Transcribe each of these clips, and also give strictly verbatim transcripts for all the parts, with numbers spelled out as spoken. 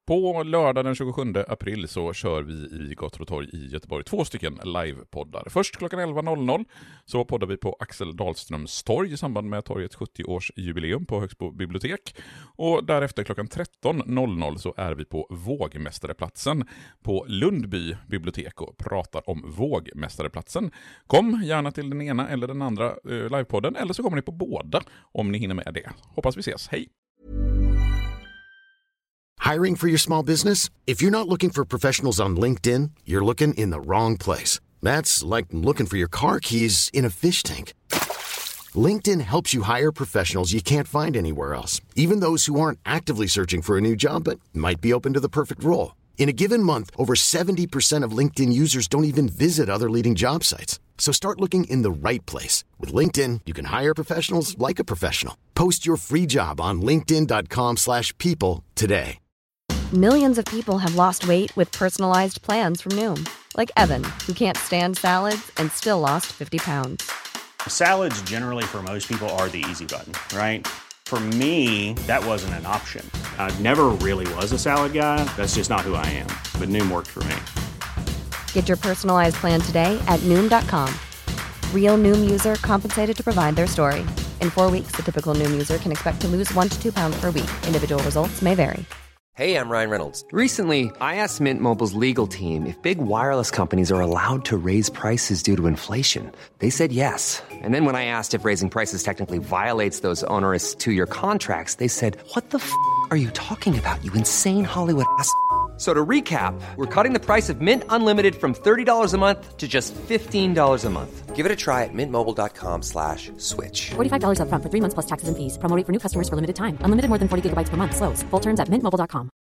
På lördag den tjugosjunde april så kör vi i Gator och torg i Göteborg två stycken livepoddar. Först klockan elva noll noll så poddar vi på Axel Dahlströms torg i samband med torgets sjuttio-årsjubileum på Högsbo bibliotek. Och därefter klockan tretton noll noll så är vi på Vågmästareplatsen på Lundby bibliotek och pratar om Vågmästareplatsen. Kom gärna till den ena eller den andra eh, livepodden, eller så kommer ni på båda om ni hinner med det. Hoppas vi ses. Hej! Hiring for your small business? If you're not looking for professionals on LinkedIn, you're looking in the wrong place. That's like looking for your car keys in a fish tank. LinkedIn helps you hire professionals you can't find anywhere else, even those who aren't actively searching for a new job but might be open to the perfect role. In a given month, over seventy percent of LinkedIn users don't even visit other leading job sites. So start looking in the right place. With LinkedIn, you can hire professionals like a professional. Post your free job on linkedin dot com slash people today. Millions of people have lost weight with personalized plans from Noom. Like Evan, who can't stand salads and still lost fifty pounds. Salads generally for most people are the easy button, right? For me, that wasn't an option. I never really was a salad guy. That's just not who I am. But Noom worked for me. Get your personalized plan today at Noom dot com. Real Noom user compensated to provide their story. In four weeks, the typical Noom user can expect to lose one to two pounds per week. Individual results may vary. Hey, I'm Ryan Reynolds. Recently, I asked Mint Mobile's legal team if big wireless companies are allowed to raise prices due to inflation. They said yes. And then when I asked if raising prices technically violates those onerous two-year contracts, they said, what the f*** are you talking about, you insane Hollywood ass f- So to recap, we're cutting the price of Mint Unlimited from thirty dollars a month to just fifteen dollars a month. Give it a try at mintmobile.com slash switch. forty-five dollars up front for three months plus taxes and fees. Promo rate for new customers for limited time. Unlimited more than forty gigabytes per month. Slows full terms at mint mobile dot com.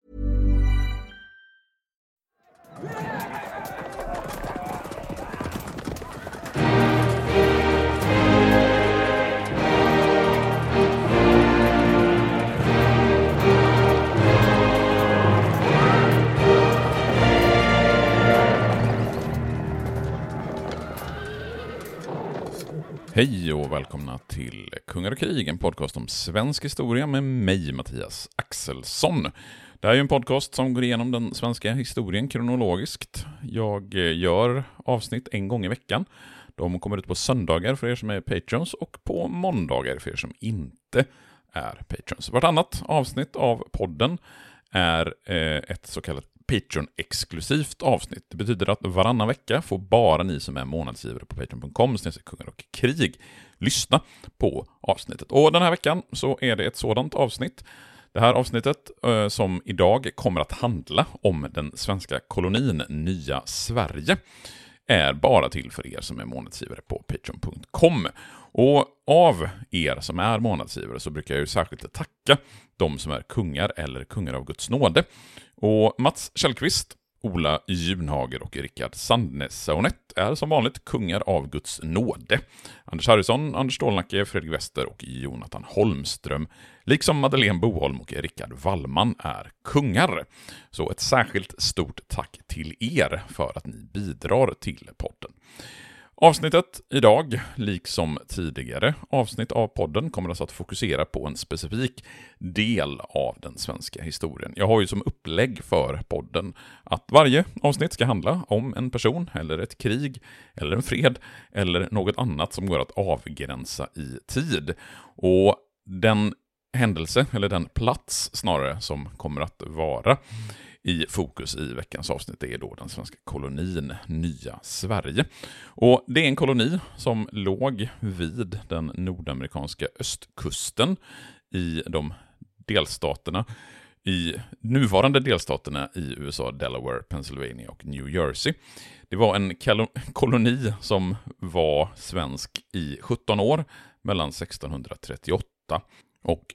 Hej och välkomna till Kungar och krig, en podcast om svensk historia med mig, Mattias Axelsson. Det här är ju en podcast som går igenom den svenska historien kronologiskt. Jag gör avsnitt en gång i veckan. De kommer ut på söndagar för er som är patrons och på måndagar för er som inte är patrons. Vartannat avsnitt av podden är ett så kallat Patreon-exklusivt avsnitt. Det betyder att varannan vecka får bara ni som är månadsgivare på patreon dot com slash kungar och krig lyssna på avsnittet. Och den här veckan så är det ett sådant avsnitt. Det här avsnittet eh, som idag kommer att handla om den svenska kolonin Nya Sverige är bara till för er som är månadsgivare på patreon dot com. Och av er som är månadsgivare så brukar jag ju särskilt tacka de som är kungar eller kungar av Guds nåde. Och Mats Källqvist, Ola Junhager och Rickard Sandnes-Saunet är som vanligt kungar av Guds nåde. Anders Harrison, Anders Stålnacke, Fredrik Wester och Jonathan Holmström, liksom Madeleine Boholm och Rickard Wallman är kungar. Så ett särskilt stort tack till er för att ni bidrar till podden. Avsnittet idag, liksom tidigare avsnitt av podden, kommer alltså att fokusera på en specifik del av den svenska historien. Jag har ju som upplägg för podden att varje avsnitt ska handla om en person eller ett krig eller en fred eller något annat som går att avgränsa i tid. Och den händelse, eller den plats snarare, som kommer att vara i fokus i veckans avsnitt är då den svenska kolonin Nya Sverige. Och det är en koloni som låg vid den nordamerikanska östkusten i de delstaterna, i nuvarande delstaterna i U S A, Delaware, Pennsylvania och New Jersey. Det var en koloni som var svensk i sjutton år mellan sextonhundratrettioåtta och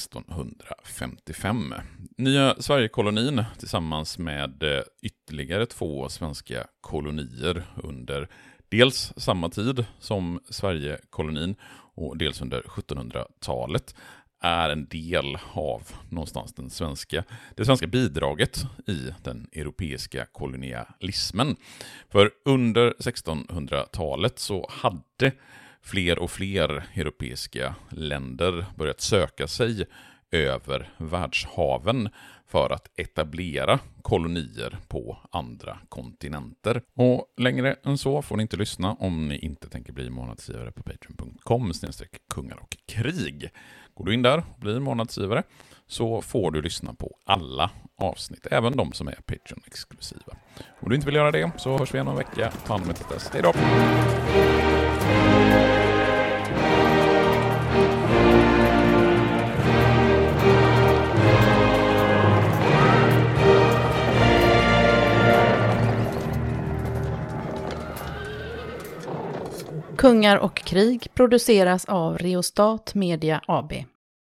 sextonhundrafemtiofem. Nya Sverigekolonin tillsammans med ytterligare två svenska kolonier under dels samma tid som Sverigekolonin och dels under sjuttonhundratalet är en del av någonstans den svenska, det svenska bidraget i den europeiska kolonialismen. För under sextonhundratalet så hade fler och fler europeiska länder börjat söka sig över världshaven för att etablera kolonier på andra kontinenter. Och längre än så får ni inte lyssna om ni inte tänker bli månadsgivare på patreon punkt com snedstreck kungar och krig. Går du in där och blir månadsgivare så får du lyssna på alla avsnitt, även de som är Patreon-exklusiva. Om du inte vill göra det så hörs vi igen om en vecka. Ta hand om ett test. Hej då! Kungar och krig produceras av Reostat Media A B.